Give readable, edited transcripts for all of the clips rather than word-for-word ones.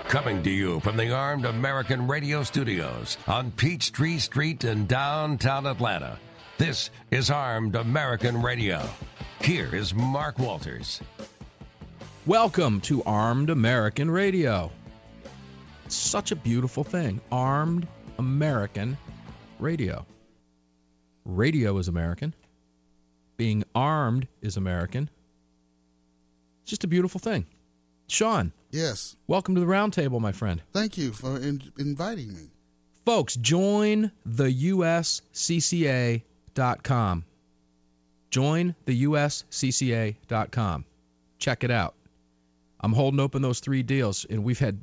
Coming to you from the Armed American Radio Studios on Peachtree Street in downtown Atlanta. This is Armed American Radio. Here is Mark Walters. Welcome to Armed American Radio. It's such a beautiful thing. Armed American Radio. Radio is American. Being armed is American. It's just a beautiful thing. Sean. Yes. Welcome to the round table, my friend. Thank you for inviting me. Folks, join the USCCA.com. Join the USCCA.com. Check it out. I'm holding open those 3 deals, and we've had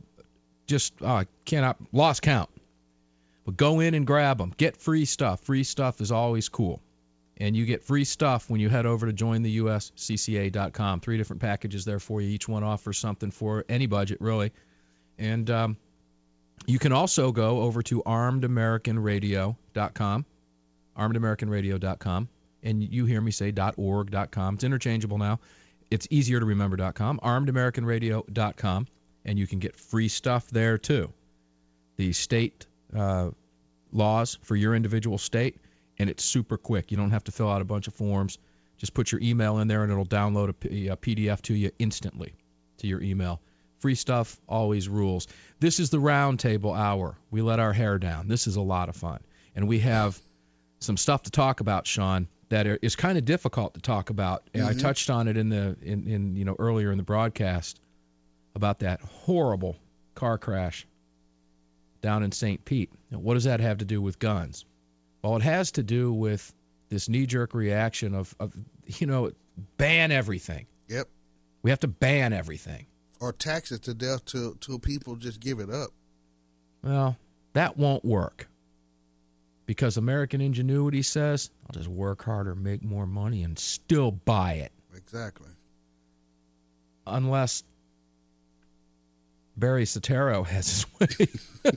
lost count. But go in and grab them. Get free stuff. Free stuff is always cool. And you get free stuff when you head over to jointheuscca.com. 3 different packages there for you. Each one offers something for any budget, really. And you can also go over to armedamericanradio.com, armedamericanradio.com, and you hear me say .org.com. It's interchangeable now. It's easier to remember .com, armedamericanradio.com, and you can get free stuff there, too. The state laws for your individual state. And it's super quick. You don't have to fill out a bunch of forms. Just put your email in there, and it'll download a PDF to you instantly to your email. Free stuff always rules. This is the Roundtable Hour. We let our hair down. This is a lot of fun. And we have some stuff to talk about, Sean, that is kind of difficult to talk about. Mm-hmm. I touched on it in earlier in the broadcast about that horrible car crash down in St. Pete. Now, what does that have to do with guns? Well, it has to do with this knee-jerk reaction of ban everything. Yep. We have to ban everything. Or tax it to death till people just give it up. Well, that won't work. Because American ingenuity says, I'll just work harder, make more money, and still buy it. Exactly. Unless Barry Soetoro has his way.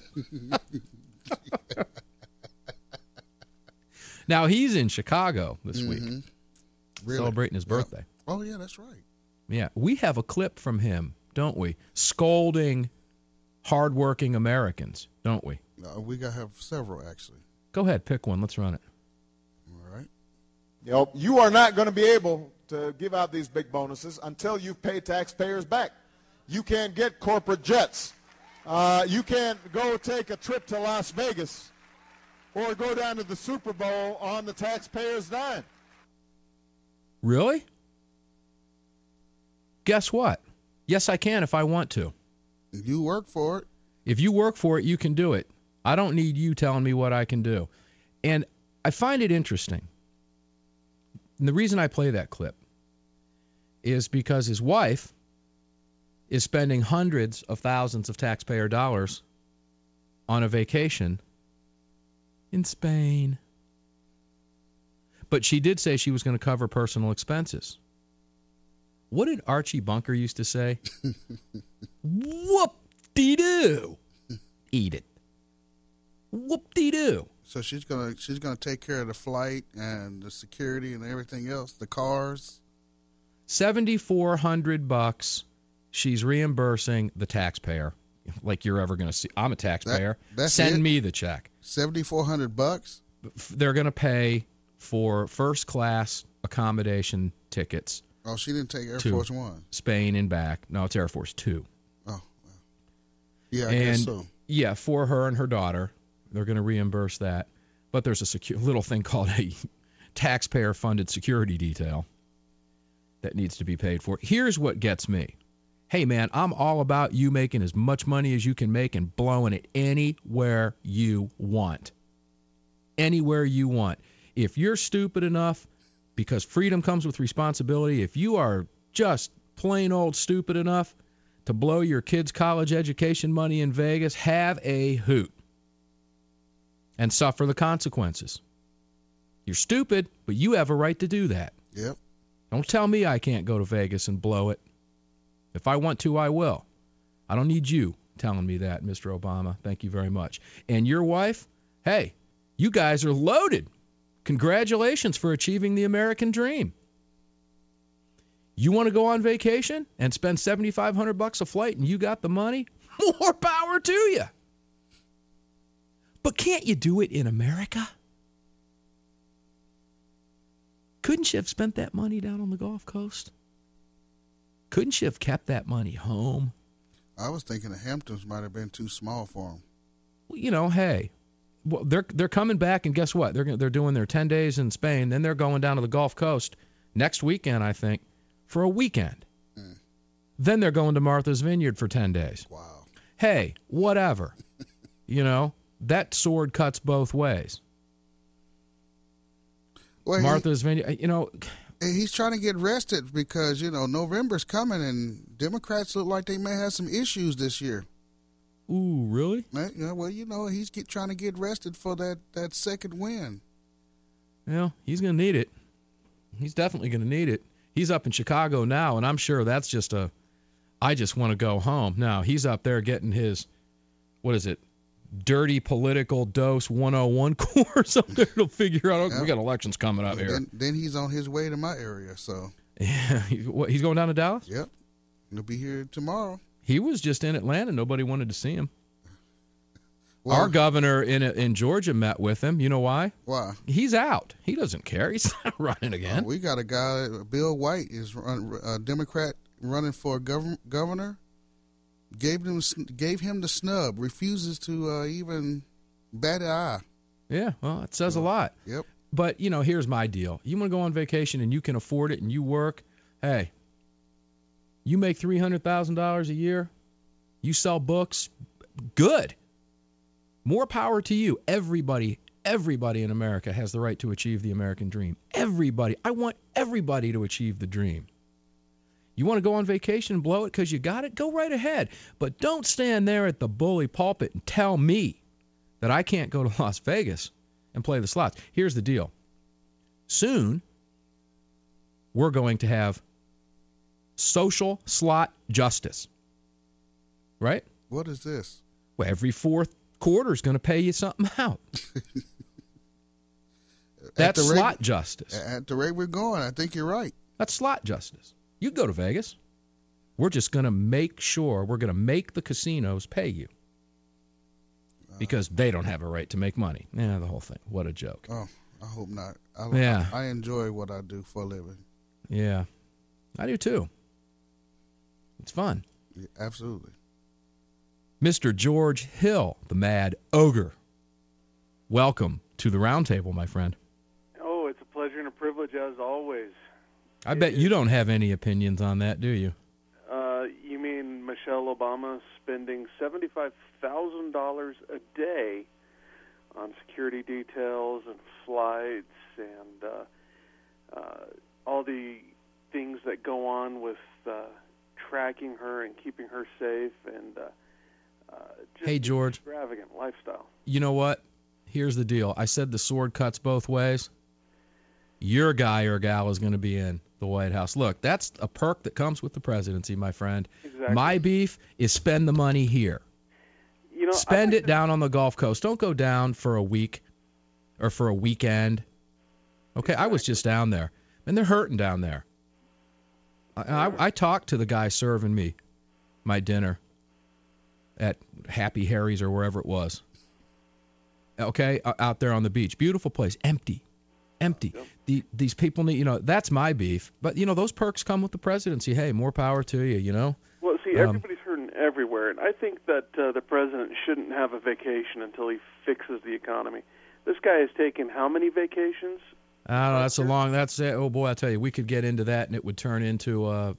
Now, he's in Chicago this week, really? Celebrating his birthday. Oh, yeah, that's right. Yeah, we have a clip from him, don't we? Scolding hardworking Americans, don't we? We have several, actually. Go ahead, pick one. Let's run it. All right. You are not going to be able to give out these big bonuses until you pay taxpayers back. You can't get corporate jets. You can't go take a trip to Las Vegas or go down to the Super Bowl on the taxpayer's dime. Really? Guess what? Yes, I can if I want to. You work for it. If you work for it, you can do it. I don't need you telling me what I can do. And I find it interesting. And the reason I play that clip is because his wife is spending hundreds of thousands of taxpayer dollars on a vacation in Spain. But she did say she was going to cover personal expenses. What did Archie Bunker used to say? Whoop-dee-doo. Eat it. Whoop-dee-doo. So she's gonna take care of the flight and the security and everything else, the cars. $7,400 she's reimbursing the taxpayer. Like you're ever going to see. I'm a taxpayer. Send me the check. $7,400? They're going to pay for first-class accommodation tickets. Oh, she didn't take Air Force One. Spain and back. No, it's Air Force Two. Oh, yeah, I guess so. Yeah, for her and her daughter. They're going to reimburse that. But there's a little thing called a taxpayer-funded security detail that needs to be paid for. Here's what gets me. Hey, man, I'm all about you making as much money as you can make and blowing it anywhere you want. Anywhere you want. If you're stupid enough, because freedom comes with responsibility, if you are just plain old stupid enough to blow your kids' college education money in Vegas, have a hoot and suffer the consequences. You're stupid, but you have a right to do that. Yep. Don't tell me I can't go to Vegas and blow it. If I want to, I will. I don't need you telling me that, Mr. Obama. Thank you very much. And your wife, hey, you guys are loaded. Congratulations for achieving the American dream. You want to go on vacation and spend $7,500 a flight and you got the money? More power to you. But can't you do it in America? Couldn't you have spent that money down on the Gulf Coast? Couldn't you have kept that money home? I was thinking the Hamptons might have been too small for them. Well, hey, well, they're coming back, and guess what? They're doing their 10 days in Spain, then they're going down to the Gulf Coast next weekend, I think, for a weekend. Then they're going to Martha's Vineyard for 10 days. Wow. Hey, whatever. That sword cuts both ways. Well, Martha's Vineyard, he's trying to get rested because, November's coming and Democrats look like they may have some issues this year. Ooh, really? Well, he's trying to get rested for that second win. Well, he's going to need it. He's definitely going to need it. He's up in Chicago now, and I'm sure that's just I just want to go home. Now, he's up there getting his, dirty political dose 101 course up there to figure out, we got elections coming up here. Then he's on his way to my area, so. Yeah, he's going down to Dallas? Yep. He'll be here tomorrow. He was just in Atlanta. Nobody wanted to see him. Well, our governor in Georgia met with him. You know why? Why? He's out. He doesn't care. He's not running again. We got a guy, Bill White, is a Democrat running for governor. Gave him the snub. Refuses to even bat an eye. Yeah, well, it says a lot. Yep. But, here's my deal. You want to go on vacation and you can afford it and you work, hey, you make $300,000 a year, you sell books, good. More power to you. Everybody in America has the right to achieve the American dream. Everybody. I want everybody to achieve the dream. You want to go on vacation and blow it because you got it? Go right ahead. But don't stand there at the bully pulpit and tell me that I can't go to Las Vegas and play the slots. Here's the deal. Soon, we're going to have social slot justice. Right? What is this? Well, every fourth quarter is going to pay you something out. That's slot justice. At the rate we're going, I think you're right. That's slot justice. You go to Vegas. We're just going to make sure we're going to make the casinos pay you because they don't have a right to make money. Yeah, the whole thing. What a joke. Oh, I hope not. I enjoy what I do for a living. Yeah, I do too. It's fun. Yeah, absolutely. Mr. George Hill, the Mad Ogre. Welcome to the roundtable, my friend. Oh, it's a pleasure and a privilege as always. I bet you don't have any opinions on that, do you? You mean Michelle Obama spending $75,000 a day on security details and flights and all the things that go on with tracking her and keeping her safe and just hey, George. Extravagant lifestyle. You know what? Here's the deal. I said the sword cuts both ways. Your guy or gal is going to be in the White House. Look, that's a perk that comes with the presidency, my friend. Exactly. My beef is spend the money here. Spend it down on the Gulf Coast. Don't go down for a week or for a weekend. Okay, exactly. I was just down there, and they're hurting down there. I talked to the guy serving me my dinner at Happy Harry's or wherever it was. Okay, out there on the beach. Beautiful place. Empty. Yep. These people need, that's my beef. But, those perks come with the presidency. Hey, more power to you, Well, see, everybody's hurting everywhere. And I think that the president shouldn't have a vacation until he fixes the economy. This guy has taken how many vacations? I don't know. That's it. Oh, boy, I tell you, we could get into that and it would turn into, a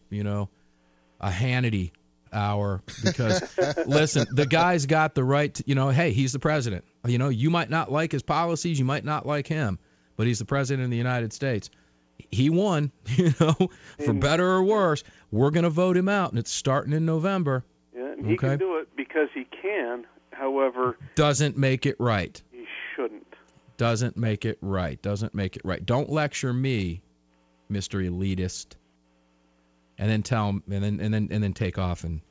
Hannity hour because, listen, the guy's got the right to, hey, he's the president. You might not like his policies. You might not like him. But he's the president of the United States. He won, for better or worse. We're going to vote him out, and it's starting in November. Yeah, and he can do it because he can. However, doesn't make it right. He shouldn't. Doesn't make it right. Don't lecture me, Mr. Elitist, and then tell him, and then take off and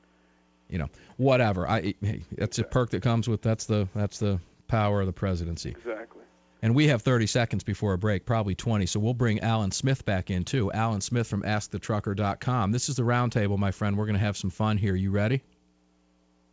whatever. That's a perk that comes with that's the power of the presidency. Exactly. And we have 30 seconds before a break, probably 20, so we'll bring Alan Smith back in, too. Alan Smith from AskTheTrucker.com. This is the Roundtable, my friend. We're going to have some fun here. You ready?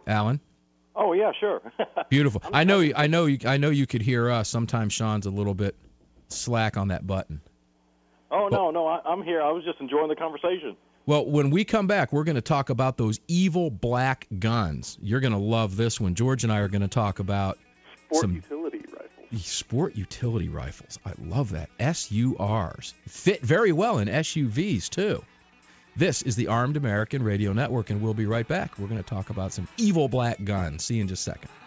Alan? Oh yeah, sure. Beautiful. I know you could hear us. Sometimes Sean's a little bit slack on that button. Oh no, I'm here. I was just enjoying the conversation. Well, when we come back, we're going to talk about those evil black guns. You're going to love this one. George and I are going to talk about utility rifles. Sport utility rifles. I love that. SURs. Fit very well in SUVs, too. This is the Armed American Radio Network, and we'll be right back. We're going to talk about some evil black guns. See you in just a second.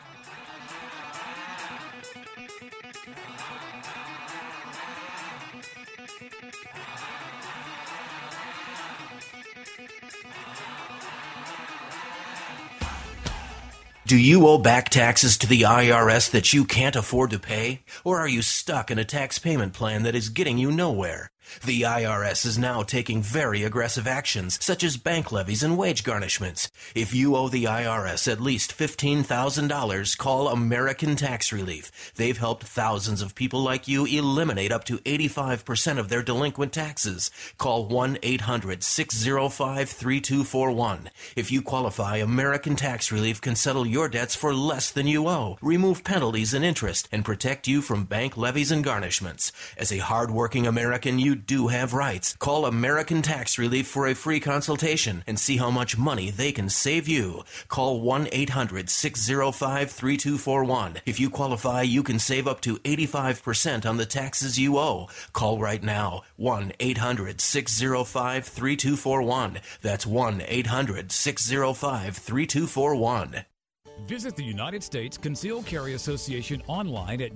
Do you owe back taxes to the IRS that you can't afford to pay? Or are you stuck in a tax payment plan that is getting you nowhere? The IRS is now taking very aggressive actions, such as bank levies and wage garnishments. If you owe the IRS at least $15,000, call American Tax Relief. They've helped thousands of people like you eliminate up to 85% of their delinquent taxes. Call 1-800-605-3241. If you qualify, American Tax Relief can settle your debts for less than you owe, remove penalties and interest, and protect you from bank levies and garnishments. As a hard-working American, you do have rights. Call American Tax Relief for a free consultation and see how much money they can save you. Call 1-800-605-3241. If you qualify, you can save up to 85% on the taxes you owe. Call right now. 1-800-605-3241. That's 1-800-605-3241. Visit the United States Concealed Carry Association online at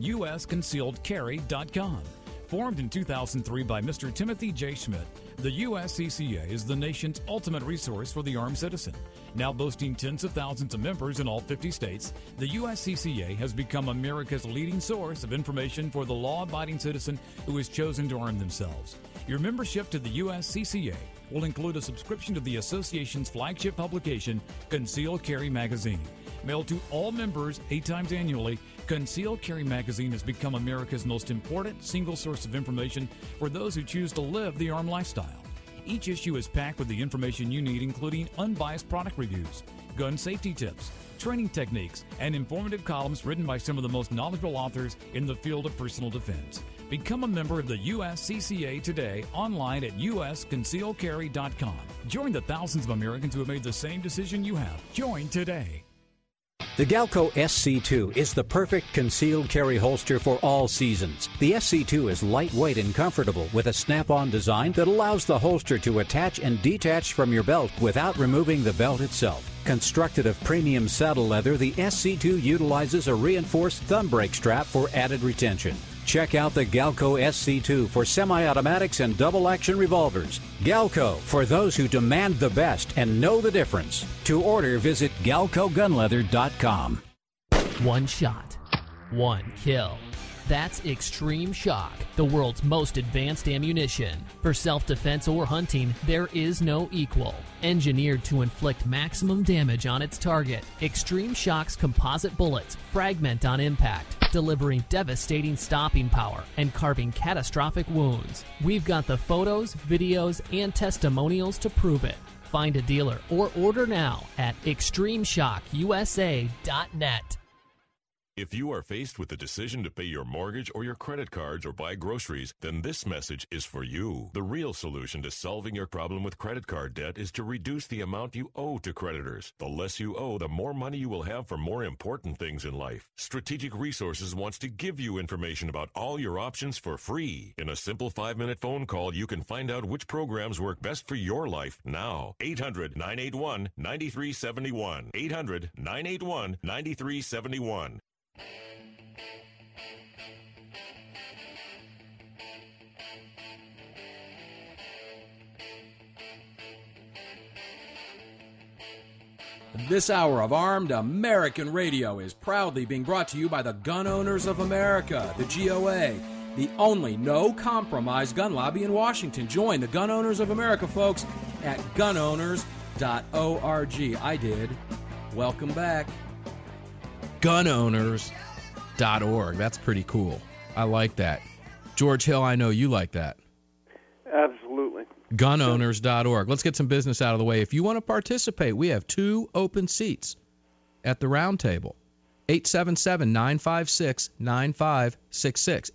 usconcealedcarry.com. Formed in 2003 by Mr. Timothy J. Schmidt, the USCCA is the nation's ultimate resource for the armed citizen. Now boasting tens of thousands of members in all 50 states, the USCCA has become America's leading source of information for the law-abiding citizen who has chosen to arm themselves. Your membership to the USCCA will include a subscription to the association's flagship publication, Concealed Carry Magazine. Mailed to all members 8 times annually, Concealed Carry Magazine has become America's most important single source of information for those who choose to live the armed lifestyle. Each issue is packed with the information you need, including unbiased product reviews, gun safety tips, training techniques, and informative columns written by some of the most knowledgeable authors in the field of personal defense. Become a member of the USCCA today online at usconcealedcarry.com. Join the thousands of Americans who have made the same decision you have. Join today. The Galco SC2 is the perfect concealed carry holster for all seasons. The SC2 is lightweight and comfortable with a snap-on design that allows the holster to attach and detach from your belt without removing the belt itself. Constructed of premium saddle leather, the SC2 utilizes a reinforced thumb brake strap for added retention. Check out the Galco SC2 for semi-automatics and double-action revolvers. Galco, for those who demand the best and know the difference. To order, visit GalcoGunleather.com. One shot, one kill. That's Extreme Shock, the world's most advanced ammunition. For self-defense or hunting, there is no equal. Engineered to inflict maximum damage on its target, Extreme Shock's composite bullets fragment on impact, delivering devastating stopping power and carving catastrophic wounds. We've got the photos, videos, and testimonials to prove it. Find a dealer or order now at ExtremeShockUSA.net. If you are faced with the decision to pay your mortgage or your credit cards or buy groceries, then this message is for you. The real solution to solving your problem with credit card debt is to reduce the amount you owe to creditors. The less you owe, the more money you will have for more important things in life. Strategic Resources wants to give you information about all your options for free. In a simple 5-minute phone call, you can find out which programs work best for your life now. 800-981-9371. 800-981-9371. This hour of Armed American Radio is proudly being brought to you by the Gun Owners of America, the GOA, the only no-compromise gun lobby in Washington. Join the Gun Owners of America, folks, at gunowners.org. I did. Welcome back. Gunowners.org. That's pretty cool. I like that. George Hill, I know you like that. Absolutely. Gunowners.org. Let's get some business out of the way. If you want to participate, we have 2 open seats at the round table. 877-956-9566.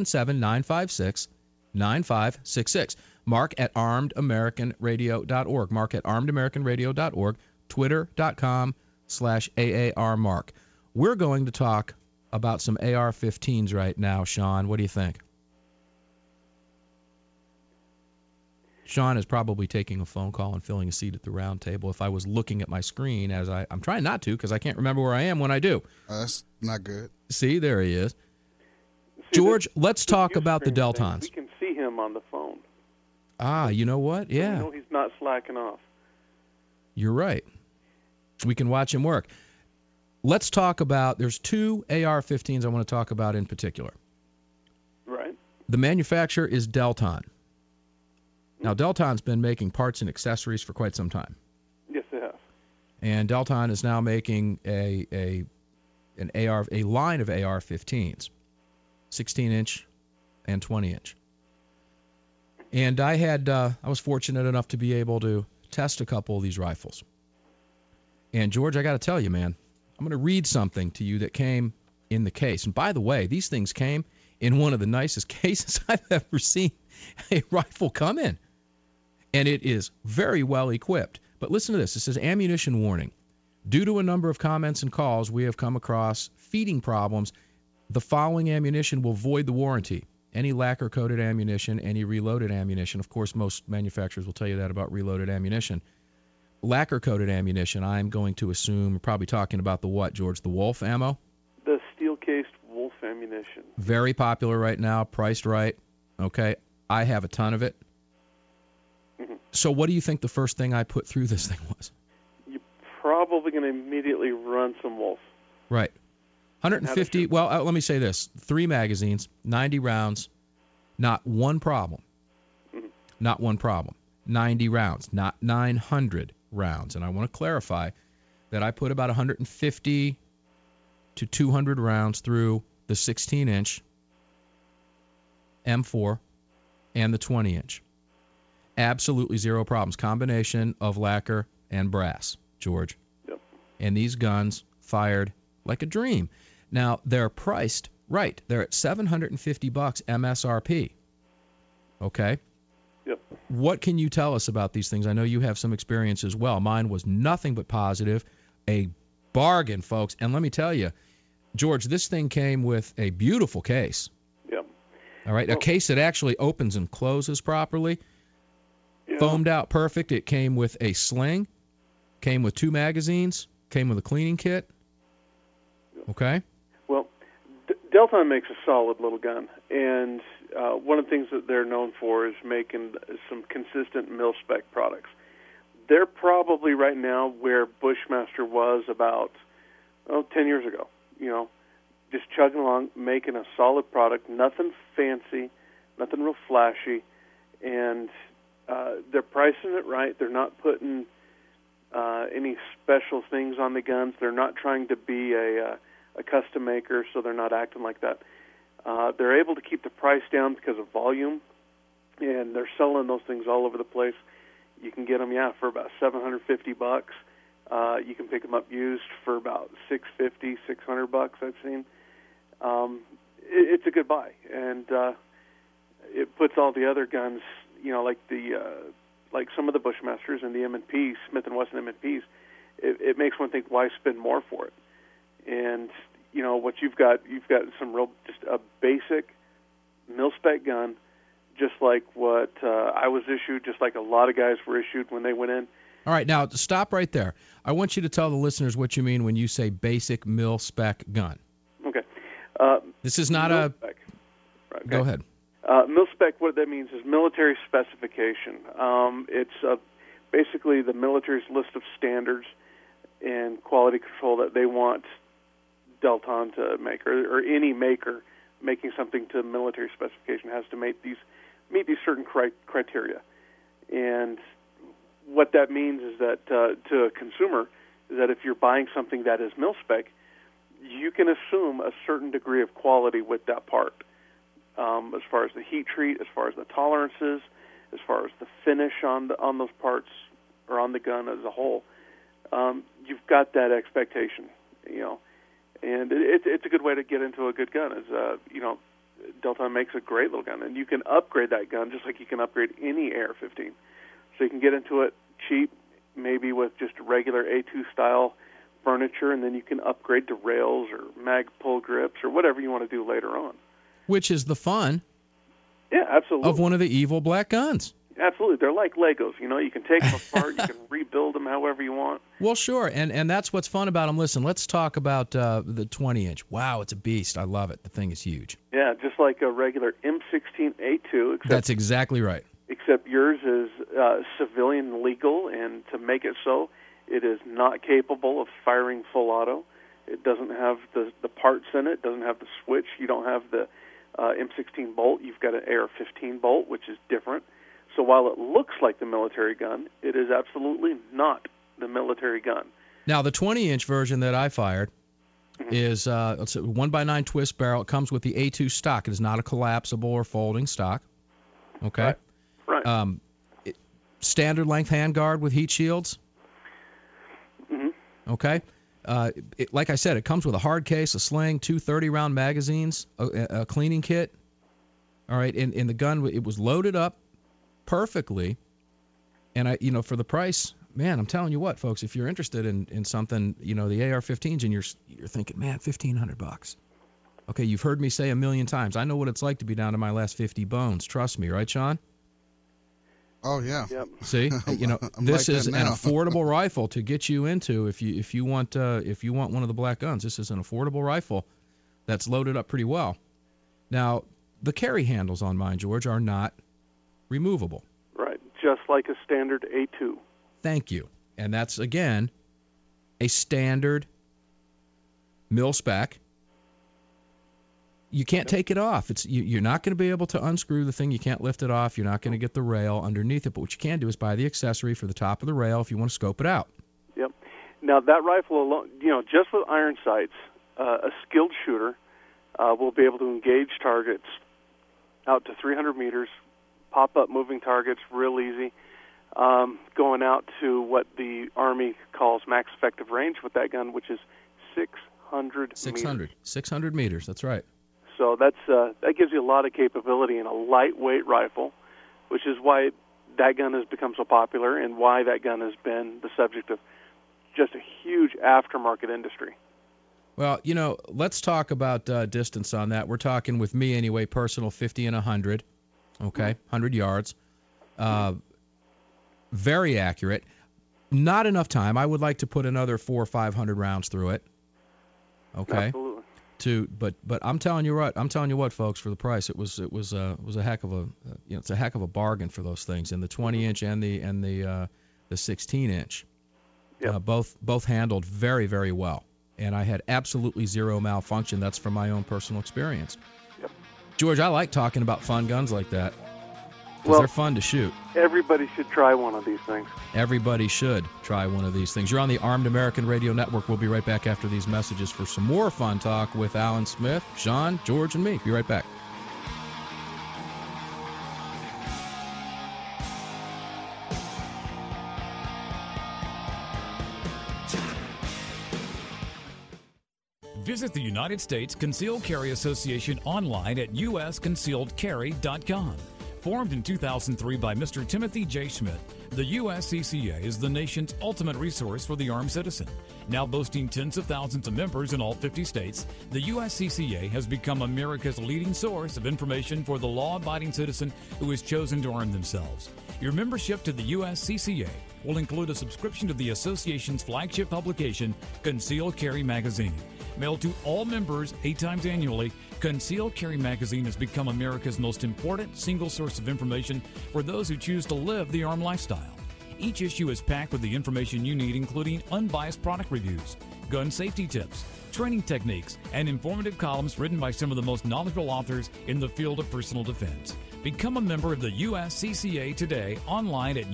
877-956-9566. Mark at armedamericanradio.org. Mark at armedamericanradio.org. Twitter.com/AARMark. We're going to talk about some AR-15s right now, Sean. What do you think? Sean is probably taking a phone call and filling a seat at the round table. If I was looking at my screen, as I'm trying not to because I can't remember where I am when I do. That's not good. See, there he is. George, let's talk about the Deltons. We can see him on the phone. You know what? Yeah. So we know he's not slacking off. You're right. We can watch him work. Let's talk about, there's two AR-15s I want to talk about in particular. Right. The manufacturer is Delton. Now, Delton's been making parts and accessories for quite some time. Yes, they have. And Delton is now making a line of AR-15s, 16-inch and 20-inch. And I was fortunate enough to be able to test a couple of these rifles. And George, I got to tell you, man, I'm going to read something to you that came in the case. And by the way, these things came in one of the nicest cases I've ever seen a rifle come in. And it is very well equipped. But listen to this. It says, ammunition warning. Due to a number of comments and calls, we have come across feeding problems. The following ammunition will void the warranty. Any lacquer-coated ammunition, any reloaded ammunition. Of course, most manufacturers will tell you that about reloaded ammunition. Lacquer-coated ammunition, I'm going to assume, we're probably talking about the what, George? The Wolf ammo? The steel-cased Wolf ammunition. Very popular right now, priced right. Okay, I have a ton of it. Mm-hmm. So what do you think the first thing I put through this thing was? You're probably going to immediately run some Wolf. Right. 150, well, let me say this. 3 magazines, 90 rounds, not one problem. Mm-hmm. Not one problem. 90 rounds, not 900 rounds. And I want to clarify that I put about 150 to 200 rounds through the 16-inch M4 and the 20-inch. Absolutely zero problems. Combination of lacquer and brass, George. Yep. And these guns fired like a dream. Now, they're priced right. They're at $750 MSRP. Okay? Yep. What can you tell us about these things? I know you have some experience as well. Mine was nothing but positive. A bargain, folks. And let me tell you, George, this thing came with a beautiful case. Yep. All right? Well, a case that actually opens and closes properly. Yeah. Foamed out perfect. It came with a sling. Came with 2 magazines. Came with a cleaning kit. Okay? Well, Delton makes a solid little gun, and one of the things that they're known for is making some consistent mil-spec products. They're probably right now where Bushmaster was about 10 years ago, just chugging along, making a solid product, nothing fancy, nothing real flashy, and they're pricing it right. They're not putting any special things on the guns. They're not trying to be a custom maker, so they're not acting like that. They're able to keep the price down because of volume, and they're selling those things all over the place. You can get them, for about $750. You can pick them up used for about $650, $600. I've seen. It's a good buy, and it puts all the other guns, like some of the Bushmasters and the M&P, Smith & Wesson M&Ps. It makes one think, why spend more for it? And what you've got some real, just a basic mil-spec gun, just like what I was issued, just like a lot of guys were issued when they went in. All right, now stop right there. I want you to tell the listeners what you mean when you say basic mil-spec gun. Okay. This is not mil-spec. Right, okay. Go ahead. Mil-spec, what that means is military specification. It's basically the military's list of standards and quality control that they want Delton to make, or any maker making something to military specification has to meet these certain criteria. And what that means is that to a consumer is that if you're buying something that is mil-spec, you can assume a certain degree of quality with that part, as far as the heat treat, as far as the tolerances, as far as the finish on those parts or on the gun as a whole. you've got that expectation, and it's a good way to get into a good gun. Delta makes a great little gun, and you can upgrade that gun just like you can upgrade any AR-15. So you can get into it cheap, maybe with just regular A2 style furniture, and then you can upgrade to rails or mag pull grips or whatever you want to do later on. Which is the fun absolutely. of one of the evil black guns. Absolutely. They're like Legos. You can take them apart, you can rebuild them however you want. Well, sure, and that's what's fun about them. Listen, let's talk about the 20-inch. Wow, it's a beast. I love it. The thing is huge. Yeah, just like a regular M16A2. That's exactly right. Except yours is civilian legal, and to make it so, it is not capable of firing full auto. It doesn't have the parts in it. It doesn't have the switch. You don't have the M16 bolt. You've got an AR-15 bolt, which is different. So while it looks like the military gun, it is absolutely not the military gun. Now, the 20-inch version that I fired is it's a 1x9 twist barrel. It comes with the A2 stock. It is not a collapsible or folding stock. Okay? Right. Standard length handguard with heat shields. Mm-hmm. Okay? Like I said, it comes with a hard case, a sling, 2 30-round magazines, a cleaning kit. All right? In the gun, it was loaded up perfectly, and for the price, man, I'm telling you what, folks, if you're interested in something, the AR-15s, and you're thinking, man, $1,500. Okay, you've heard me say a million times, I know what it's like to be down to my last 50 bones. Trust me, right, Sean? Oh yeah. Yep. See, this is an affordable rifle to get you into if you want one of the black guns. This is an affordable rifle that's loaded up pretty well. Now, the carry handles on mine, George, are not removable. Right, just like a standard A2. Thank you. And that's, again, a standard mil-spec. You can't take it off. You're not going to be able to unscrew the thing. You can't lift it off. You're not going to get the rail underneath it. But what you can do is buy the accessory for the top of the rail if you want to scope it out. Yep. Now, that rifle alone, just with iron sights, a skilled shooter will be able to engage targets out to 300 meters, pop-up moving targets real easy, going out to what the Army calls max effective range with that gun, which is 600 meters. 600 meters, that's right. So that gives you a lot of capability in a lightweight rifle, which is why that gun has become so popular and why that gun has been the subject of just a huge aftermarket industry. Well, let's talk about distance on that. We're talking, with me anyway, personal 50 and 100. Okay, 100 yards. Very accurate. Not enough time. I would like to put another 400 or 500 rounds through it. Okay. Absolutely. But I'm telling you what, folks, for the price, it was a heck of it's a heck of a bargain for those things. And the 20-inch and the 16-inch, yep. both handled very, very well. And I had absolutely zero malfunction. That's from my own personal experience. Yep. George, I like talking about fun guns like that because they're fun to shoot. Everybody should try one of these things. Everybody should try one of these things. You're on the Armed American Radio Network. We'll be right back after these messages for some more fun talk with Alan Smith, Sean, George, and me. Be right back. Visit the United States Concealed Carry Association online at usconcealedcarry.com. Formed in 2003 by Mr. Timothy J. Schmidt, the USCCA is the nation's ultimate resource for the armed citizen. Now boasting tens of thousands of members in all 50 states, the USCCA has become America's leading source of information for the law-abiding citizen who has chosen to arm themselves. Your membership to the USCCA will include a subscription to the association's flagship publication, Concealed Carry Magazine. Mailed to all members 8 times annually, Concealed Carry Magazine has become America's most important single source of information for those who choose to live the armed lifestyle. Each issue is packed with the information you need, including unbiased product reviews, gun safety tips, training techniques, and informative columns written by some of the most knowledgeable authors in the field of personal defense. Become a member of the USCCA today online at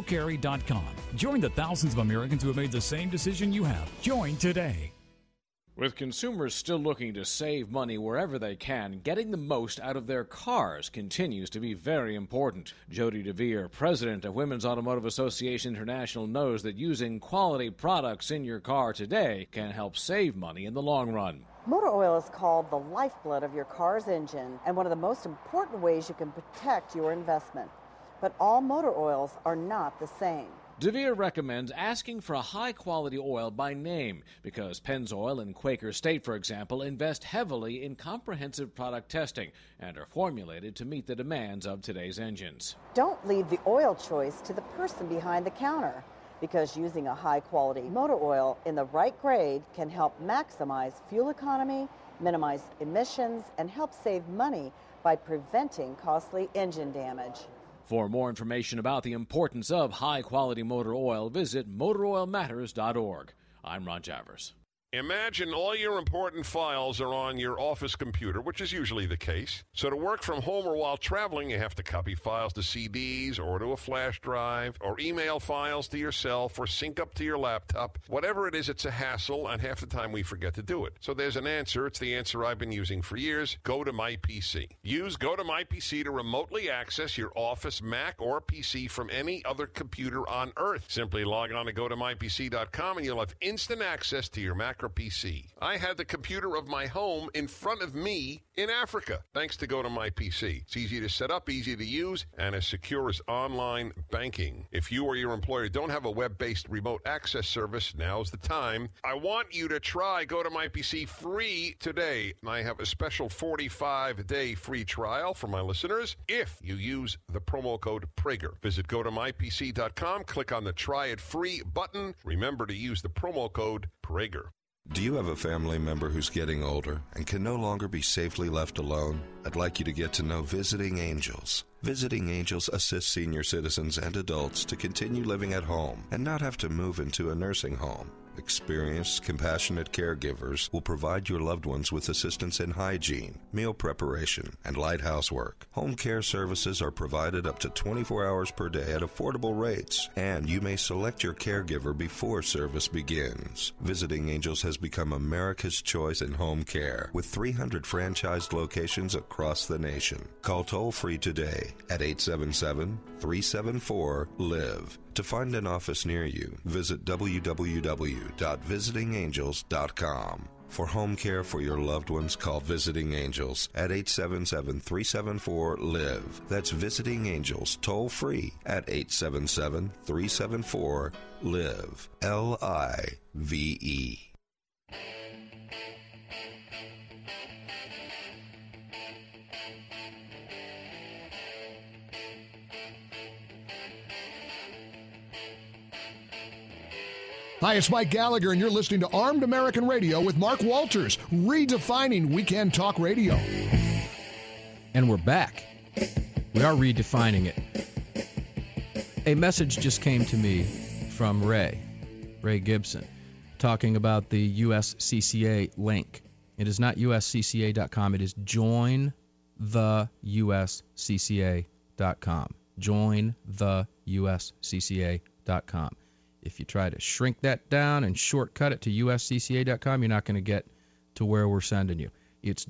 usconcealedcarry.com. Join the thousands of Americans who have made the same decision you have. Join today. With consumers still looking to save money wherever they can, getting the most out of their cars continues to be very important. Jody DeVere, president of Women's Automotive Association International, knows that using quality products in your car today can help save money in the long run. Motor oil is called the lifeblood of your car's engine and one of the most important ways you can protect your investment. But all motor oils are not the same. DeVere recommends asking for a high-quality oil by name because Pennzoil and Quaker State, for example, invest heavily in comprehensive product testing and are formulated to meet the demands of today's engines. Don't leave the oil choice to the person behind the counter because using a high-quality motor oil in the right grade can help maximize fuel economy, minimize emissions, and help save money by preventing costly engine damage. For more information about the importance of high-quality motor oil, visit motoroilmatters.org. I'm Ron Javers. Imagine all your important files are on your office computer, which is usually the case. So to work from home or while traveling, you have to copy files to CDs or to a flash drive or email files to yourself or sync up to your laptop. Whatever it is, it's a hassle, and half the time we forget to do it. So there's an answer. It's the answer I've been using for years. Go to MyPC. Use Go to MyPC to remotely access your office Mac or PC from any other computer on Earth. Simply log on to GoToMyPC.com and you'll have instant access to your Mac or PC. I had the computer of my home in front of me in Africa, thanks to GoToMyPC. It's easy to set up, easy to use, and as secure as online banking. If you or your employer don't have a web-based remote access service, now's the time. I want you to try GoToMyPC free today. I have a special 45-day free trial for my listeners if you use the promo code Prager. Visit GoToMyPC.com, click on the Try It Free button. Remember to use the promo code Prager. Do you have a family member who's getting older and can no longer be safely left alone? I'd like you to get to know Visiting Angels. Visiting Angels assists senior citizens and adults to continue living at home and not have to move into a nursing home. Experienced, compassionate caregivers will provide your loved ones with assistance in hygiene, meal preparation, and light housework. Home care services are provided up to 24 hours per day at affordable rates, and you may select your caregiver before service begins. Visiting Angels has become America's choice in home care, with 300 franchised locations across the nation. Call toll-free today at 877-374-LIVE. To find an office near you, visit www.visitingangels.com. For home care for your loved ones, call Visiting Angels at 877-374-LIVE. That's Visiting Angels, toll-free at 877-374-LIVE. L-I-V-E. Hi, it's Mike Gallagher, and you're listening to Armed American Radio with Mark Walters, redefining weekend talk radio. And we're back. We are redefining it. A message just came to me from Ray Gibson, talking about the USCCA link. It is not uscca.com. It is jointheuscca.com. Jointheuscca.com. If you try to shrink that down and shortcut it to uscca.com, you're not going to get to where we're sending you. It's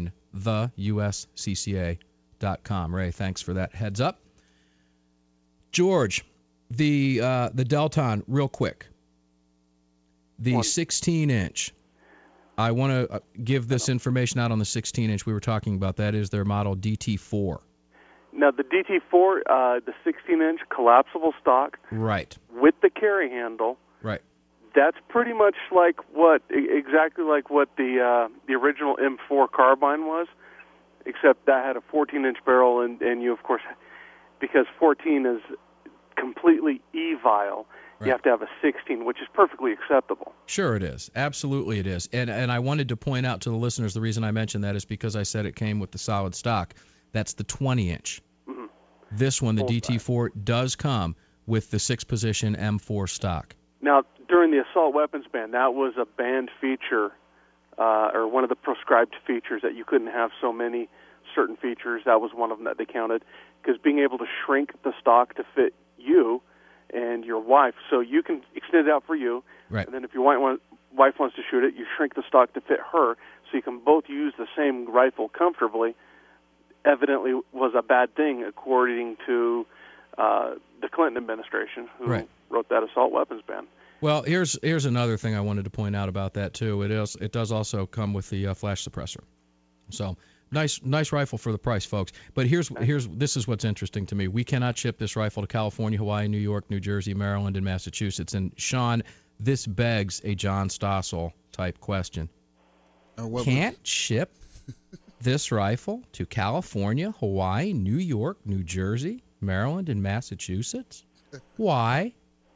jointheuscca.com. Ray, thanks for that heads up. George, the Delton, real quick. The 16-inch. I want to give this information out on the 16-inch. We were talking about that is their model DT4. Now, the DT4, the 16-inch collapsible stock, right, with the carry handle, right. That's pretty much exactly like what the original M4 carbine was, except that had a 14-inch barrel, and you, of course, because 14 is completely evil, right, you have to have a 16, which is perfectly acceptable. Sure it is. Absolutely it is. And I wanted to point out to the listeners, the reason I mentioned that is because I said it came with the solid stock. That's the 20-inch. Mm-hmm. This one, the DT4, does come with the 6-position M4 stock. Now, during the assault weapons ban, that was a banned feature, or one of the proscribed features, that you couldn't have so many certain features. That was one of them that they counted, because being able to shrink the stock to fit you and your wife, so you can extend it out for you, right, and then if your wife wife wants to shoot it, you shrink the stock to fit her, so you can both use the same rifle comfortably, evidently was a bad thing according to the Clinton administration, who wrote that assault weapons ban. Well, here's another thing I wanted to point out about that too. It does also come with the flash suppressor. So nice rifle for the price, folks. But this is what's interesting to me. We cannot ship this rifle to California, Hawaii, New York, New Jersey, Maryland, and Massachusetts. And Sean, this begs a John Stossel type question. Can't ship this rifle to California, Hawaii, New York, New Jersey, Maryland, and Massachusetts? Why?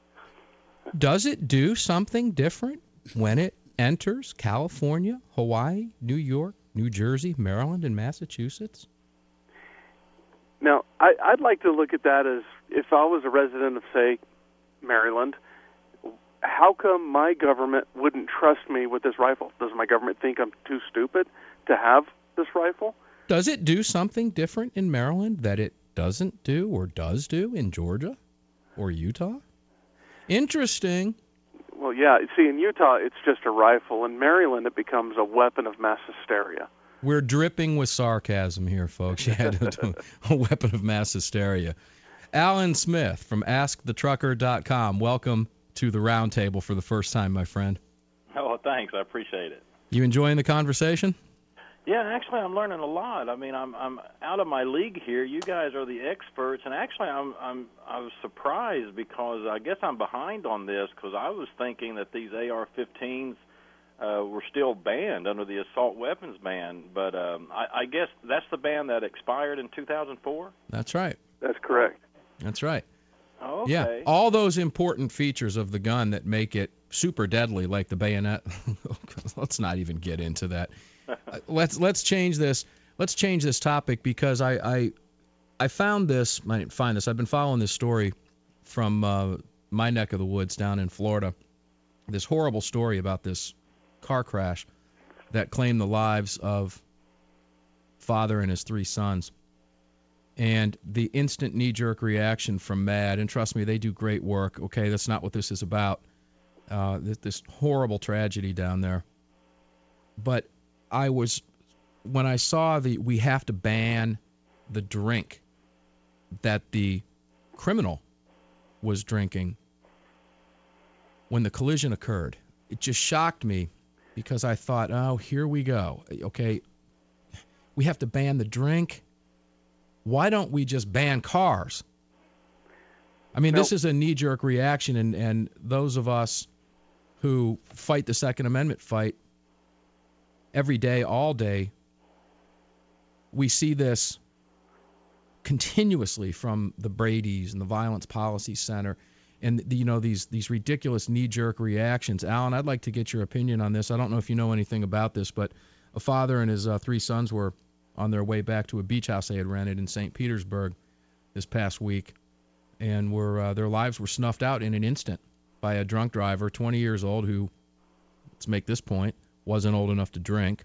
Does it do something different when it enters California, Hawaii, New York, New Jersey, Maryland, and Massachusetts? Now, I'd like to look at that as if I was a resident of, say, Maryland, how come my government wouldn't trust me with this rifle? Does my government think I'm too stupid to have this rifle? Does it do something different in Maryland that it doesn't do or does do in Georgia or Utah? Interesting. Well, yeah. See, in Utah, it's just a rifle. In Maryland, it becomes a weapon of mass hysteria. We're dripping with sarcasm here, folks. Yeah, a weapon of mass hysteria. Alan Smith from AskTheTrucker.com. Welcome to the roundtable for the first time, my friend. Oh, thanks. I appreciate it. You enjoying the conversation? Yeah, actually, I'm learning a lot. I mean, I'm out of my league here. You guys are the experts, and actually, I was surprised because I guess I'm behind on this because I was thinking that these AR-15s were still banned under the assault weapons ban, but I guess that's the ban that expired in 2004. That's right. That's correct. That's right. Oh, okay. Yeah, all those important features of the gun that make it super deadly, like the bayonet. Let's not even get into that. Let's change this. Let's change this topic because I found this. I didn't find this. I've been following this story from my neck of the woods down in Florida. This horrible story about this car crash that claimed the lives of father and his 3 sons. And the instant knee-jerk reaction from MADD, and trust me, they do great work. Okay, that's not what this is about. This horrible tragedy down there. But when I saw we have to ban the drink that the criminal was drinking when the collision occurred, it just shocked me because I thought, oh, here we go. Okay, we have to ban the drink. Why don't we just ban cars? I mean, this is a knee-jerk reaction, and those of us who fight the Second Amendment fight every day, all day, we see this continuously from the Brady's and the Violence Policy Center, and these ridiculous knee-jerk reactions. Alan, I'd like to get your opinion on this. I don't know if you know anything about this, but a father and his 3 sons were on their way back to a beach house they had rented in St. Petersburg this past week, and their lives were snuffed out in an instant by a drunk driver, 20 years old, who, let's make this point, wasn't old enough to drink.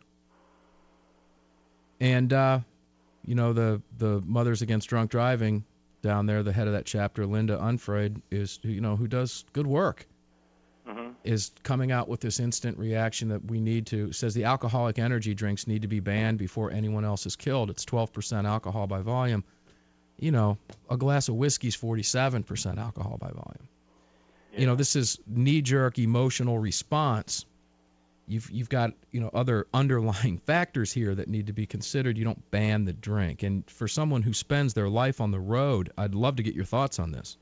And, the Mothers Against Drunk Driving down there, the head of that chapter, Linda Unfried, who does good work, is coming out with this instant reaction that we need to, says the alcoholic energy drinks need to be banned before anyone else is killed. It's 12% alcohol by volume. A glass of whiskey is 47% alcohol by volume. Yeah. This is knee-jerk emotional response. You've got other underlying factors here that need to be considered. You don't ban the drink. And for someone who spends their life on the road, I'd love to get your thoughts on this.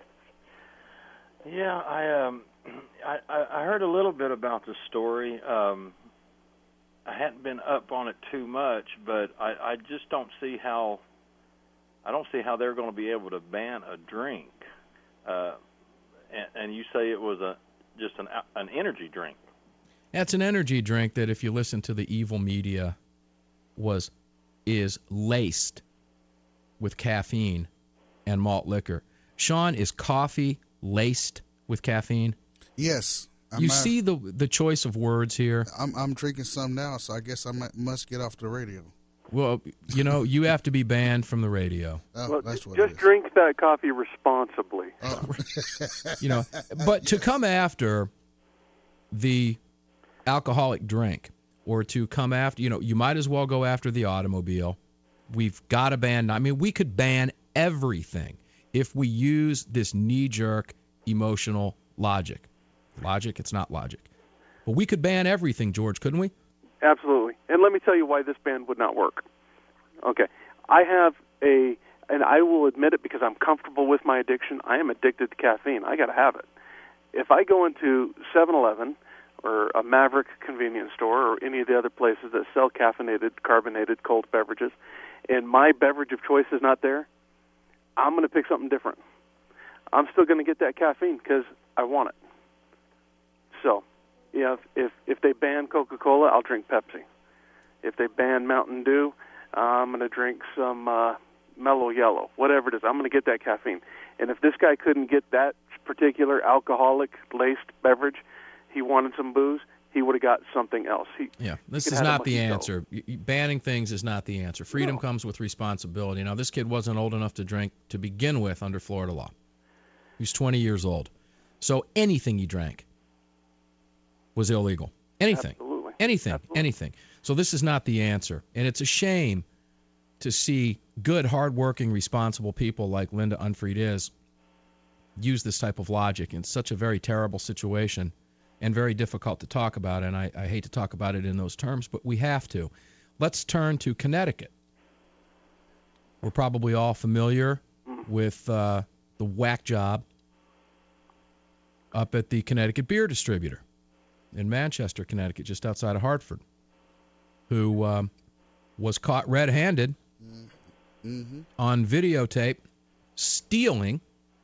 Yeah, I heard a little bit about the story. I hadn't been up on it too much, but I just don't see how they're going to be able to ban a drink. And you say it was just an energy drink. That's an energy drink that, if you listen to the evil media, is laced with caffeine and malt liquor. Sean, is coffee laced with caffeine? Yes. You see the choice of words here? I'm drinking some now, so I guess I must get off the radio. Well, you have to be banned from the radio. Well, that's what just drink that coffee responsibly. But to come after the alcoholic drink or to come after, you might as well go after the automobile. We've got to ban. I mean, we could ban everything if we use this knee-jerk emotional logic. Logic, it's not logic. But we could ban everything, George, couldn't we? Absolutely. And let me tell you why this ban would not work. Okay. I have and I will admit it because I'm comfortable with my addiction, I am addicted to caffeine. I got to have it. If I go into 7-Eleven or a Maverick convenience store or any of the other places that sell caffeinated, carbonated, cold beverages, and my beverage of choice is not there, I'm going to pick something different. I'm still going to get that caffeine because I want it. So, if they ban Coca-Cola, I'll drink Pepsi. If they ban Mountain Dew, I'm going to drink some Mellow Yellow, whatever it is. I'm going to get that caffeine. And if this guy couldn't get that particular alcoholic-laced beverage, he wanted some booze, he would have got something else. This is not the answer. Banning things is not the answer. Freedom comes with responsibility. Now, this kid wasn't old enough to drink to begin with under Florida law. He was 20 years old. So anything he drank was illegal. Anything. Absolutely. Anything. So this is not the answer. And it's a shame to see good, hardworking, responsible people like Linda Unfried use this type of logic in such a very terrible situation and very difficult to talk about. And I hate to talk about it in those terms, but we have to. Let's turn to Connecticut. We're probably all familiar with the whack job up at the Connecticut Beer Distributor in Manchester, Connecticut, just outside of Hartford, who was caught red-handed on videotape stealing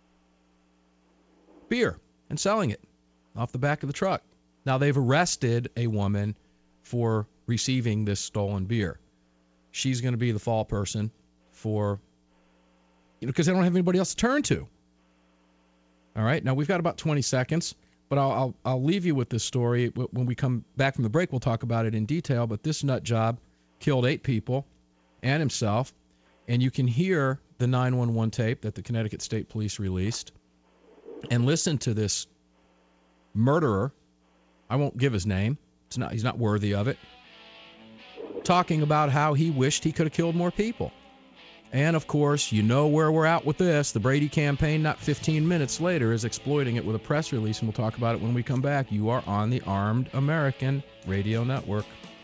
beer and selling it off the back of the truck. Now, they've arrested a woman for receiving this stolen beer. She's going to be the fall person for, because they don't have anybody else to turn to. All right, now we've got about 20 seconds, but I'll leave you with this story. When we come back from the break, we'll talk about it in detail, but this nut job killed 8 people and himself, and you can hear the 911 tape that the Connecticut State Police released and listen to this murderer. I won't give his name. He's not worthy of it. Talking about how he wished he could have killed more people. And, of course, you know where we're at with this. The Brady campaign, not 15 minutes later, is exploiting it with a press release, and we'll talk about it when we come back. You are on the Armed American Radio Network.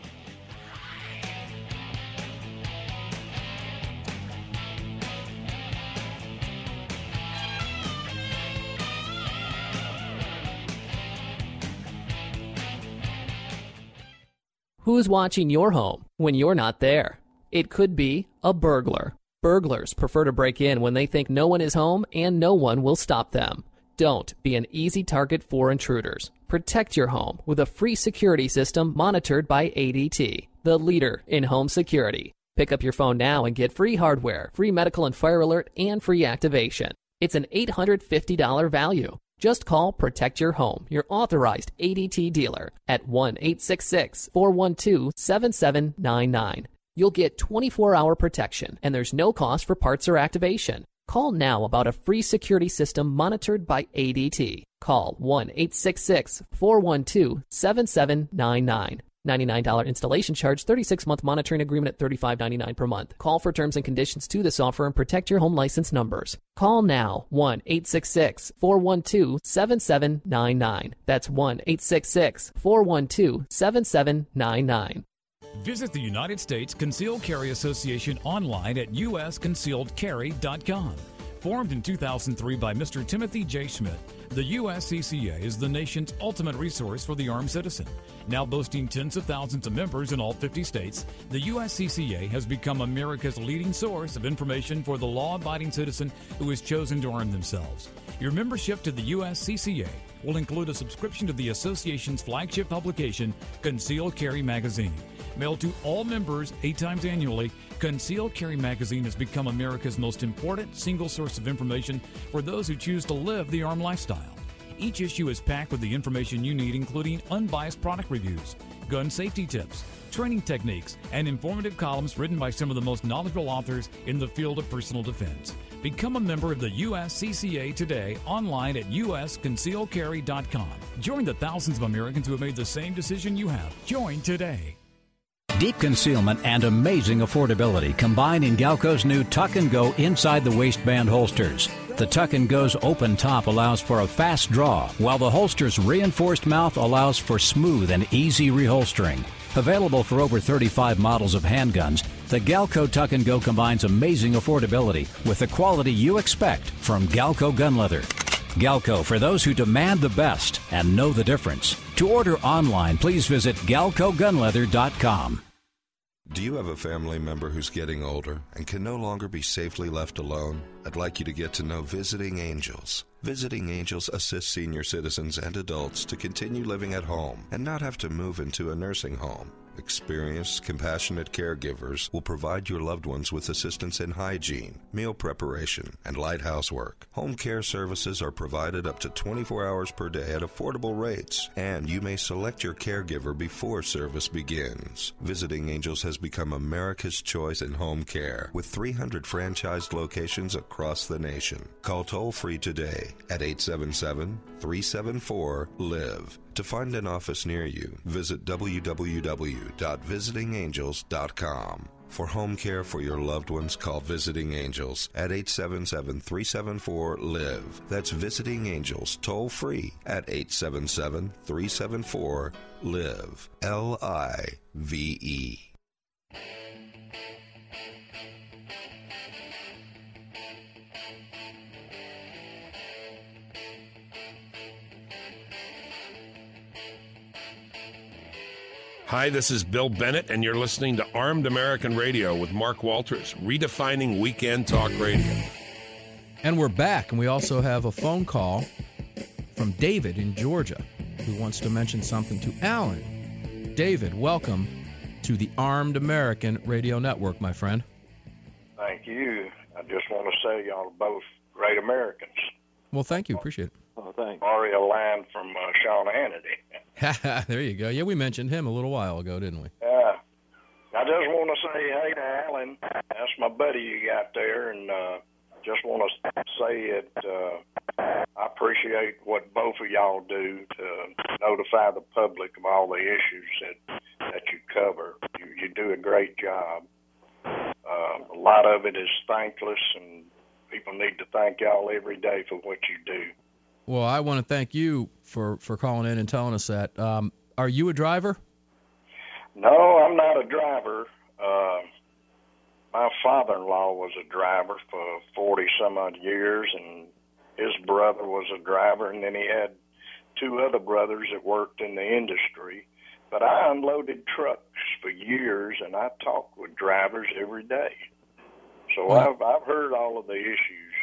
Who's watching your home when you're not there? It could be a burglar. Burglars prefer to break in when they think no one is home and no one will stop them. Don't be an easy target for intruders. Protect your home with a free security system monitored by ADT, the leader in home security. Pick up your phone now and get free hardware, free medical and fire alert, and free activation. It's an $850 value. Just call Protect Your Home, your authorized ADT dealer, at 1-866-412-7799. You'll get 24-hour protection, and there's no cost for parts or activation. Call now about a free security system monitored by ADT. Call 1-866-412-7799. $99 installation charge, 36-month monitoring agreement at $35.99 per month. Call for terms and conditions to this offer and protect your home license numbers. Call now, 1-866-412-7799. That's 1-866-412-7799. Visit the United States Concealed Carry Association online at usconcealedcarry.com. Formed in 2003 by Mr. Timothy J. Schmidt, the USCCA is the nation's ultimate resource for the armed citizen. Now boasting tens of thousands of members in all 50 states, the USCCA has become America's leading source of information for the law-abiding citizen who has chosen to arm themselves. Your membership to the USCCA will include a subscription to the association's flagship publication, Concealed Carry Magazine. Mailed to all members 8 times annually, Concealed Carry Magazine has become America's most important single source of information for those who choose to live the armed lifestyle. Each issue is packed with the information you need, including unbiased product reviews, gun safety tips, training techniques, and informative columns written by some of the most knowledgeable authors in the field of personal defense. Become a member of the USCCA today online at usconcealcarry.com. Join the thousands of Americans who have made the same decision you have. Join today. Deep concealment and amazing affordability combine in Galco's new Tuck and Go inside the waistband holsters. The Tuck and Go's open top allows for a fast draw, while the holster's reinforced mouth allows for smooth and easy reholstering. Available for over 35 models of handguns, the Galco Tuck and Go combines amazing affordability with the quality you expect from Galco gun leather. Galco, for those who demand the best and know the difference. To order online, please visit GalcoGunleather.com. Do you have a family member who's getting older and can no longer be safely left alone? I'd like you to get to know Visiting Angels. Visiting Angels assists senior citizens and adults to continue living at home and not have to move into a nursing home. Experienced, compassionate caregivers will provide your loved ones with assistance in hygiene, meal preparation, and light housework. Home care services are provided up to 24 hours per day at affordable rates, and you may select your caregiver before service begins. Visiting Angels has become America's choice in home care, with 300 franchised locations across the nation. Call toll-free today at 877-374-LIVE. To find an office near you, visit www.visitingangels.com. For home care for your loved ones, call Visiting Angels at 877-374-LIVE. That's Visiting Angels, toll-free at 877-374-LIVE. L-I-V-E. Hi, this is Bill Bennett, and you're listening to Armed American Radio with Mark Walters, redefining weekend talk radio. And we're back, and we also have a phone call from David in Georgia who wants to mention something to Alan. David, welcome to the Armed American Radio Network, my friend. Thank you. I just want to say y'all are both great Americans. Well, thank you. Appreciate it. Oh, thanks. Borrow a line from Sean Hannity. There you go. Yeah, we mentioned him a little while ago, didn't we? Yeah. I just want to say hey to Alan. That's my buddy you got there, and just want to say that I appreciate what both of y'all do to notify the public of all the issues that you cover. You do a great job. A lot of it is thankless, and people need to thank y'all every day for what you do. Well, I want to thank you for calling in and telling us that. Are you a driver? No, I'm not a driver. My father-in-law was a driver for 40-some-odd years, and his brother was a driver, and then he had two other brothers that worked in the industry. But I unloaded trucks for years, and I talked with drivers every day. So I've heard all of the issues,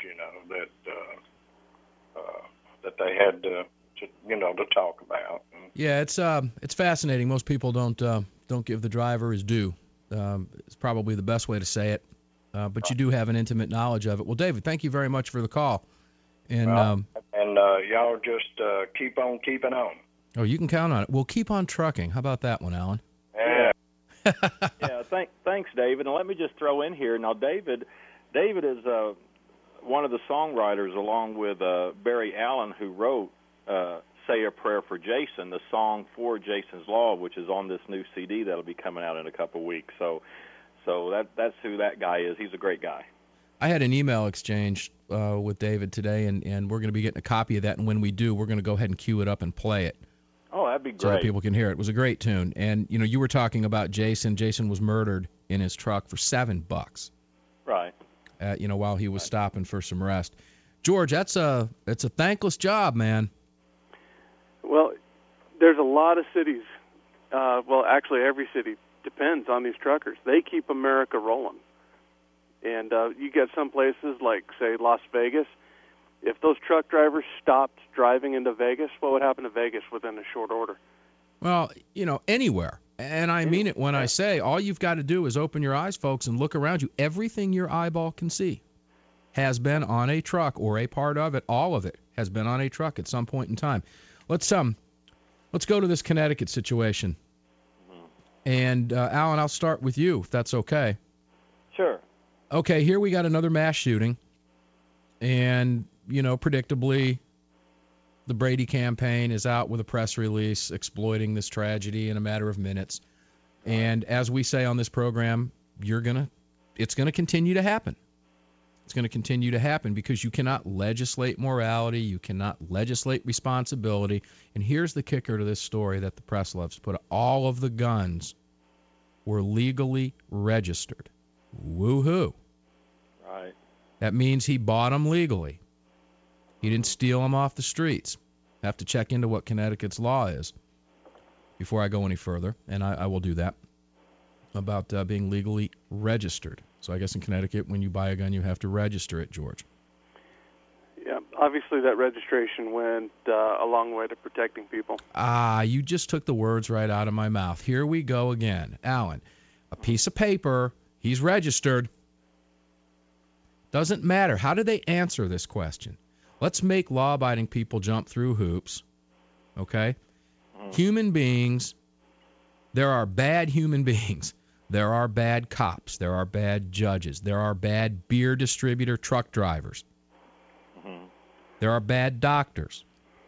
that they had to talk about. Yeah, it's fascinating. Most people don't give the driver his due. It's probably the best way to say it. But you do have an intimate knowledge of it. Well, David, thank you very much for the call. And y'all just keep on keeping on. Oh, you can count on it. We'll keep on trucking. How about that one, Alan? Yeah. Yeah. Thanks, David. And let me just throw in here now, David is one of the songwriters, along with Barry Allen, who wrote Say a Prayer for Jason, the song for Jason's Law, which is on this new CD that'll be coming out in a couple of weeks. So that's who that guy is. He's a great guy. I had an email exchange with David today, and we're going to be getting a copy of that, and when we do, we're going to go ahead and cue it up and play it. Oh, that'd be great. So that people can hear it. It was a great tune. And, you were talking about Jason. Jason was murdered in his truck for $7. Right. While he was stopping for some rest. George, it's a thankless job, man. Well, there's a lot of cities. Actually, every city depends on these truckers. They keep America rolling. And you get some places like, say, Las Vegas. If those truck drivers stopped driving into Vegas, what would happen to Vegas within a short order? Well, anywhere. And I mean it when I say all you've got to do is open your eyes, folks, and look around you. Everything your eyeball can see has been on a truck, or a part of it, all of it, has been on a truck at some point in time. Let's go to this Connecticut situation. And, Alan, I'll start with you, if that's okay. Sure. Okay, here we got another mass shooting. And, predictably, the Brady campaign is out with a press release exploiting this tragedy in a matter of minutes. And as we say on this program, it's going to continue to happen. It's going to continue to happen because you cannot legislate morality. You cannot legislate responsibility. And here's the kicker to this story that the press loves to put. All of the guns were legally registered. Woo-hoo. Right. That means he bought them legally. He didn't steal them off the streets. Have to check into what Connecticut's law is before I go any further, and I will do that, about being legally registered. So I guess in Connecticut, when you buy a gun, you have to register it, George. Yeah, obviously that registration went a long way to protecting people. You just took the words right out of my mouth. Here we go again. Alan, a piece of paper, he's registered. Doesn't matter. How do they answer this question? Let's make law-abiding people jump through hoops, okay? Human beings, there are bad human beings. There are bad cops. There are bad judges. There are bad beer distributor truck drivers. There are bad doctors.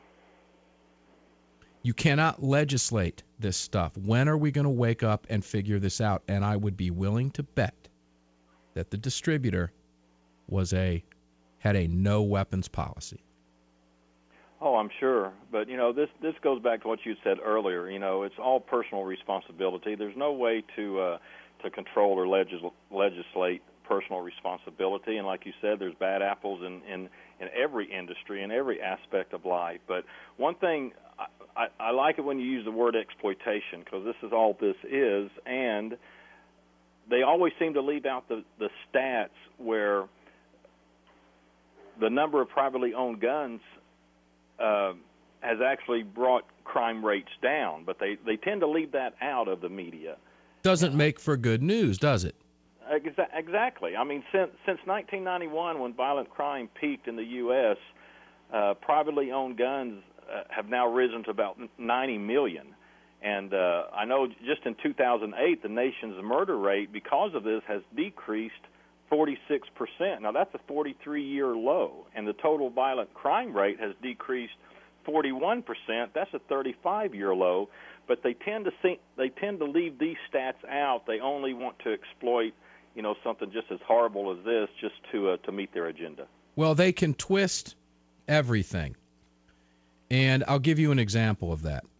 You cannot legislate this stuff. When are we going to wake up and figure this out? And I would be willing to bet that the distributor had a no weapons policy. Oh, I'm sure. But, this goes back to what you said earlier. It's all personal responsibility. There's no way to control or legislate personal responsibility. And like you said, there's bad apples in every industry, in every aspect of life. But one thing, I like it when you use the word exploitation, because this is all this is. And they always seem to leave out the stats where the number of privately owned guns has actually brought crime rates down, but they tend to leave that out of the media. Doesn't make for good news, does it? Exactly. I mean, since 1991, when violent crime peaked in the U.S., privately owned guns have now risen to about 90 million. And I know just in 2008, the nation's murder rate, because of this, has decreased 46%. Now, that's a 43-year low, and the total violent crime rate has decreased 41%. That's a 35-year low, but they tend to leave these stats out. They only want to exploit, something just as horrible as this, just to meet their agenda. Well, they can twist everything, and I'll give you an example of that.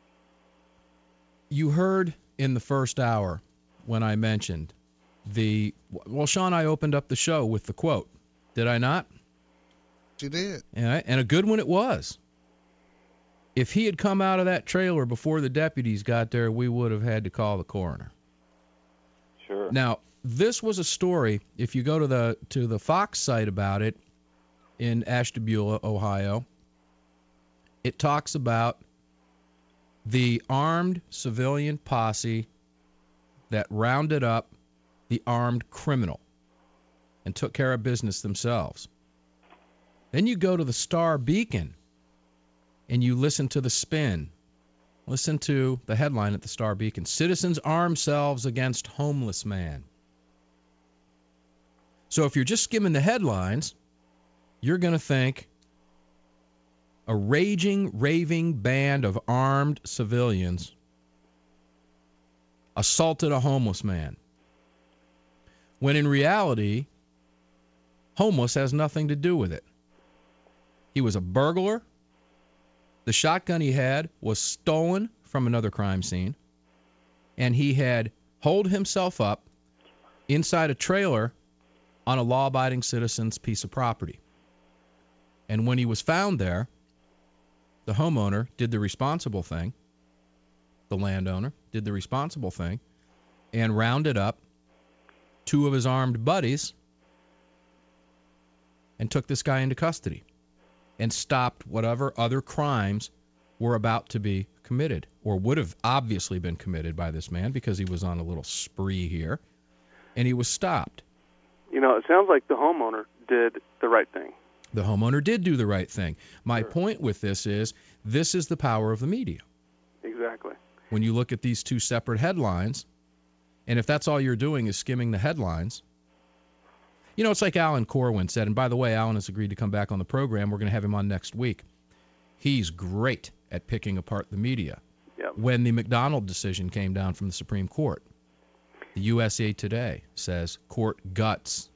You heard in the first hour when I mentioned Sean, I opened up the show with the quote. Did I not? You did. And a good one it was. If he had come out of that trailer before the deputies got there, we would have had to call the coroner. Sure. Now, this was a story, if you go to the Fox site about it in Ashtabula, Ohio, it talks about the armed civilian posse that rounded up the armed criminal and took care of business themselves. Then you go to the Star Beacon and you listen to the spin. Listen to the headline at the Star Beacon. Citizens arm selves against homeless man. So if you're just skimming the headlines, you're going to think a raging, raving band of armed civilians assaulted a homeless man. When in reality, homeless has nothing to do with it. He was a burglar. The shotgun he had was stolen from another crime scene, and he had holed himself up inside a trailer on a law-abiding citizen's piece of property. And when he was found there, the homeowner did the responsible thing, the landowner did the responsible thing, and rounded up two of his armed buddies and took this guy into custody and stopped whatever other crimes were about to be committed, or would have obviously been committed by this man because he was on a little spree here, and he was stopped. It sounds like the homeowner did the right thing. The homeowner did do the right thing. My point with this is the power of the media. Exactly. When you look at these two separate headlines, and if that's all you're doing is skimming the headlines, You know, it's like Alan Corwin said, and by the way, Alan has agreed to come back on the program. We're going to have him on next week. He's great at picking apart the media. Yep. When the McDonald decision came down from the Supreme Court, the USA Today says court guts.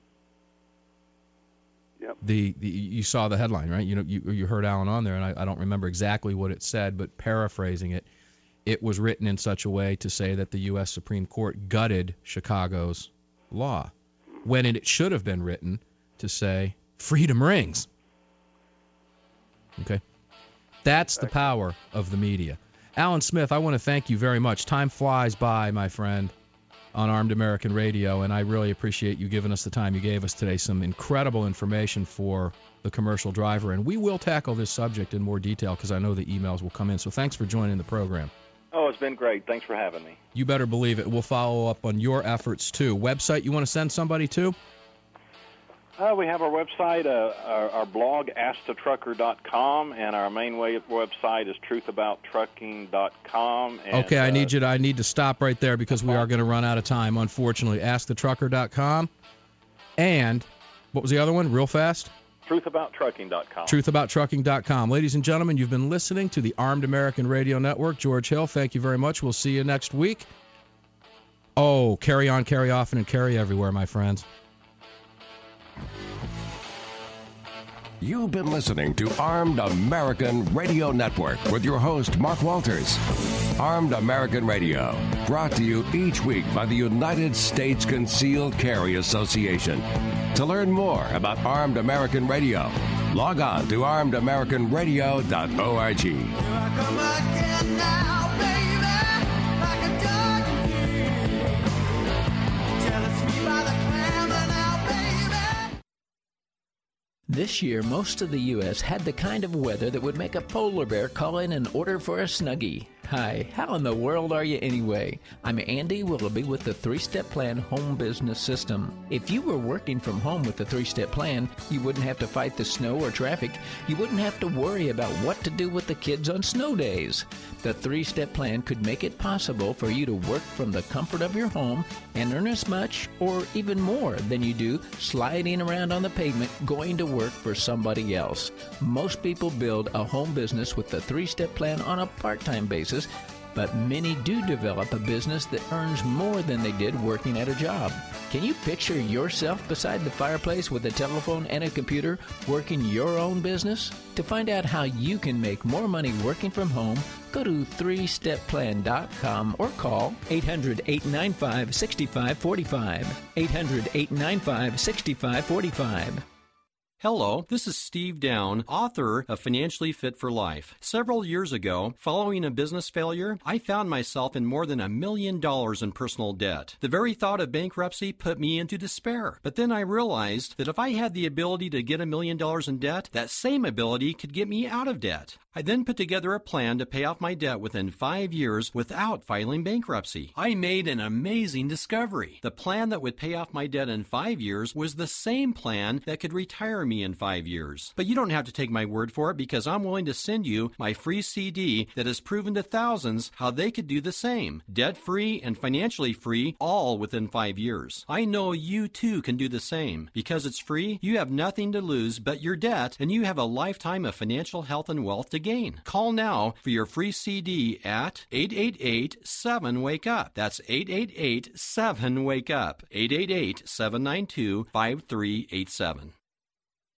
Yep. You saw the headline, right? You heard Alan on there, and I don't remember exactly what it said, but paraphrasing it, it was written in such a way to say that the U.S. Supreme Court gutted Chicago's law, when it should have been written to say freedom rings. Okay? That's the power of the media. Alan Smith, I want to thank you very much. Time flies by, my friend, on Armed American Radio, and I really appreciate you giving us the time you gave us today. Some incredible information for the commercial driver, and we will tackle this subject in more detail because I know the emails will come in. So thanks for joining the program. Oh, it's been great. Thanks for having me. You better believe it. We'll follow up on your efforts, too. Website you want to send somebody to? We have our website, our blog, AskTheTrucker.com, and our main website is TruthAboutTrucking.com. Okay, I need to stop right there because we are going to run out of time, unfortunately. AskTheTrucker.com. And what was the other one, real fast? TruthAboutTrucking.com. TruthAboutTrucking.com. Ladies and gentlemen, you've been listening to the Armed American Radio Network. George Hill, thank you very much. We'll see you next week. Oh, carry on, carry often, and carry everywhere, my friends. You've been listening to Armed American Radio Network with your host, Mark Walters. Armed American Radio, brought to you each week by the United States Concealed Carry Association. To learn more about Armed American Radio, log on to armedamericanradio.org. Here I come again now, baby, like a dog here. Jealous me by the clam now, baby. This year, most of the U.S. had the kind of weather that would make a polar bear call in and order for a Snuggie. Hi, how in the world are you anyway? I'm Andy Willoughby with the 3-Step Plan Home Business System. If you were working from home with the 3-Step Plan, you wouldn't have to fight the snow or traffic. You wouldn't have to worry about what to do with the kids on snow days. The 3-Step Plan could make it possible for you to work from the comfort of your home and earn as much or even more than you do sliding around on the pavement going to work for somebody else. Most people build a home business with the 3-Step Plan on a part-time basis, but many do develop a business that earns more than they did working at a job. Can you picture yourself beside the fireplace with a telephone and a computer working your own business? To find out how you can make more money working from home, go to 3stepplan.com or call 800-895-6545. 800-895-6545. Hello, this is Steve Down, author of Financially Fit for Life. Several years ago, following a business failure, I found myself in more than $1 million in personal debt. The very thought of bankruptcy put me into despair. But then I realized that if I had the ability to get $1 million in debt, that same ability could get me out of debt. I then put together a plan to pay off my debt within 5 years without filing bankruptcy. I made an amazing discovery. The plan that would pay off my debt in 5 years was the same plan that could retire me in 5 years. But you don't have to take my word for it because I'm willing to send you my free CD that has proven to thousands how they could do the same. Debt-free and financially free, all within 5 years. I know you too can do the same. Because it's free, you have nothing to lose but your debt, and you have a lifetime of financial health and wealth to gain. Call now for your free CD at 888-7-WAKE-UP. That's 888-7-WAKE-UP. 888-792-5387.